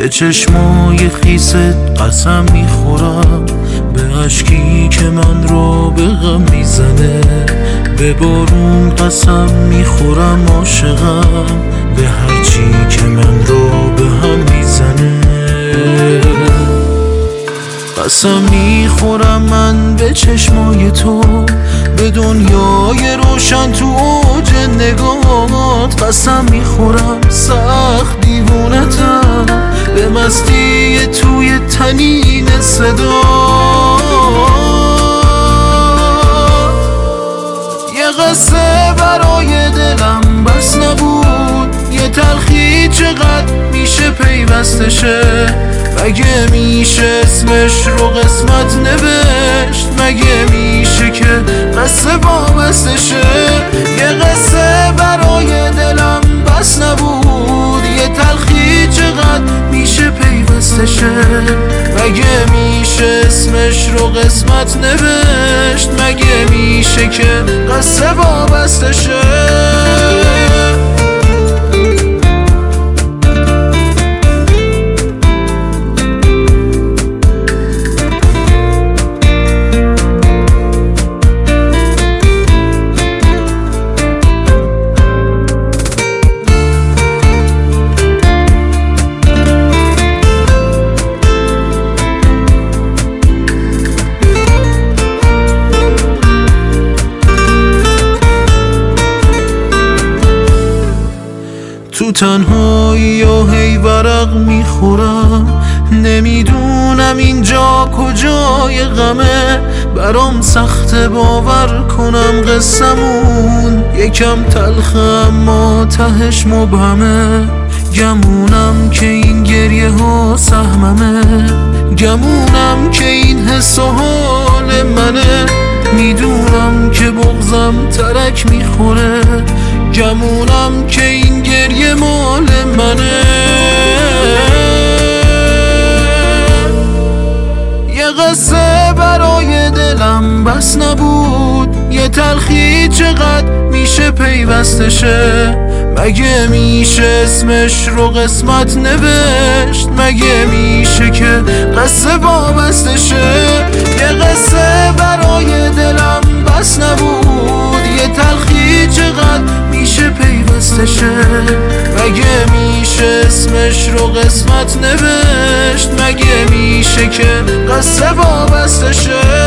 به چشمای خیست قسم میخورم، به اشکی که من رو به غم میزنه، به بارون قسم میخورم عاشقم، به هرچی که من رو به هم میزنه. قسم میخورم من به چشمای تو، به دنیای روشن تو اوج نگاهات. قسم میخورم سخت دیوونتم، به مستی توی تنین صدا. یه قصه برای دلم بس نبود، یه تلخی چقدر میشه پیوستشه. مگه میشه اسمش رو قسمت نوشت؟ مگه میشه که قصه وابستشه؟ یه قصه برای دلم بس نبود، یه تلخی چقدر میشه پیوستشه. مگه میشه اسمش رو قسمت نوشت؟ مگه میشه که قصه وابستشه؟ تو تنهایی یا هی ورق میخورم، نمیدونم اینجا کجای غمه. برام سخته باور کنم قصمون یکم تلخه اما تهش مبهمه. گمونم که این گریه ها سهممه، گمونم که این حس و حال منه. میدونم که بغضم ترک میخوره، گمونم که این گریه مال منه. یه قصه برای دلم بس نبود، یه تلخی چقدر میشه پیوستشه. مگه میشه اسمش رو قسمت نوشت؟ مگه میشه که قصه وابستشه؟ یه قصه برای دلم بس نبود، یه تلخی چقدر میشه پیوستشه. مگه میشه اسمش رو قسمت نوشت؟ مگه میشه که قصه وابستشه؟